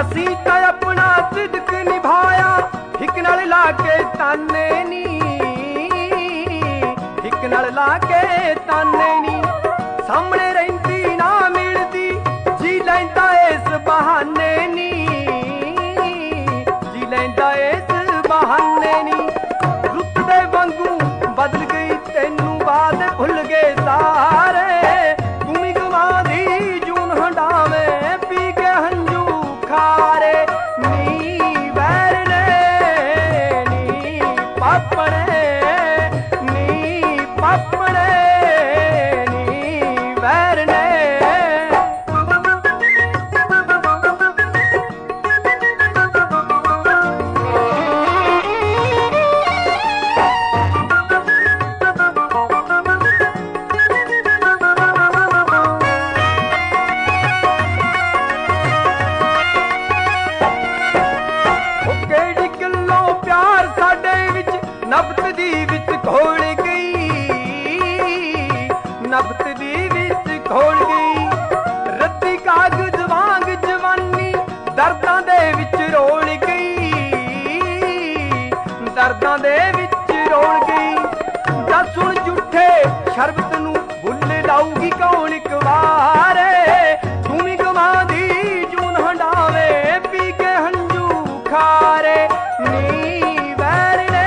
असी तो अपना सिदक निभाया हिक नाल ला के ताने नी, हिक नाल ला के ताने नी। सामने रहिंदी ना मिलदी जी लैंदा इस बहाने नी, जी लैंदा इस बहाने नी। रुत दे वांगू बदल गई तैनू बात भुल गए सारे, तुमी गवा दी जून हंडावे पी के हंजू खारे। नी वैर ने नी पापणे, नी पापणे नी वैर ने। नबत दी विच घोल गई, नबत दी विच घोल गई। रत्ती कागज वांग जवानी दर्दां दे विच रोल गई, दर्दां दे विच रोल गई। दस हुण झूठे शरबत नूं भुल लाऊगी कौन इक वारे, तुमी गवा दी जून हंडावे पी के हंजू खारे। नी वैर ने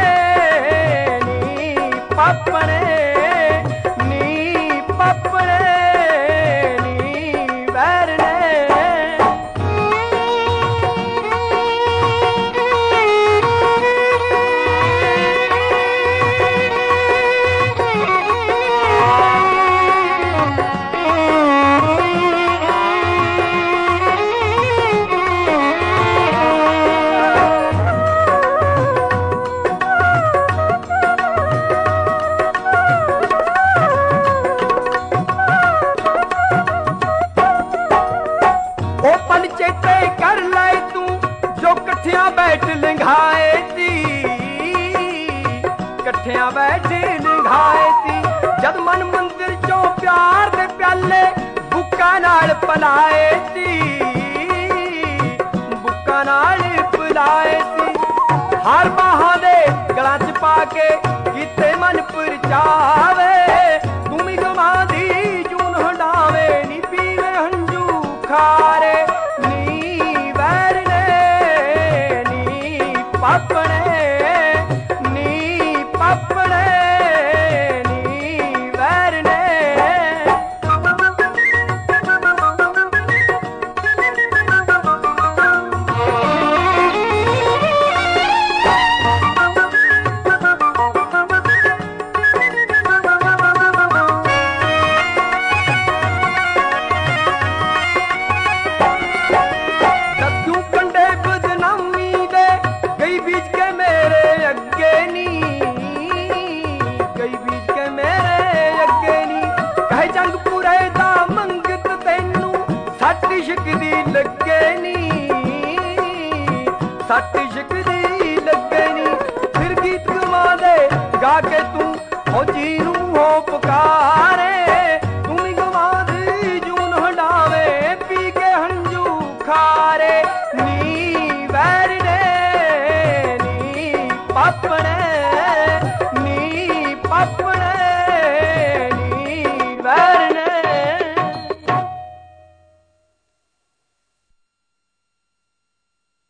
पापणे, नी पापणे नी वैर ने। चेते कर लाए तू जो कठिया बैठ लंघाए सी, कठिया बैठ लंघाए सी। जद मन मंदिर चो प्यार दे प्याले बुक्का नाल पलाए सी, बुक्का नाल पलाए सी। हार बाहां दे गलां च पा के किते मन परचावे, तुमी गवा दी जून हंडावे नी पीवे हंजू खारे। पापणे, नी पापणे नी वैर ने। दस्यू कंडे बदनामी दे गई बीच के मेरे अगे नी, गई बीच के मेरे अगे नी। कहे जंगपुरे दा मंगत तैनू सट इश्क दी लगे नी, सट इश्क दी लगे नी। फिर गीत गवा दे गा के तू फौजी नू हो पुकारे, तुमी गवा दी जून हंडावे पी के हंजू खारे।